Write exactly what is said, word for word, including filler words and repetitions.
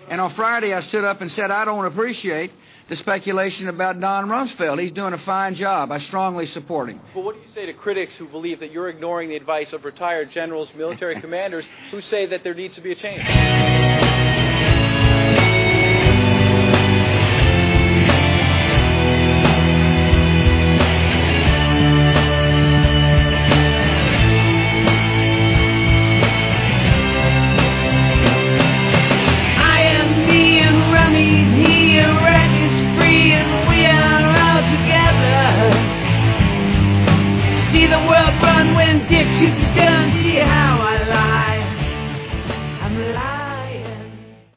And on Friday, I stood up and said, I don't appreciate the speculation about Don Rumsfeld. He's doing a fine job. I strongly support him. But what do you say to critics who believe that you're ignoring the advice of retired generals, military commanders, who say that there needs to be a change?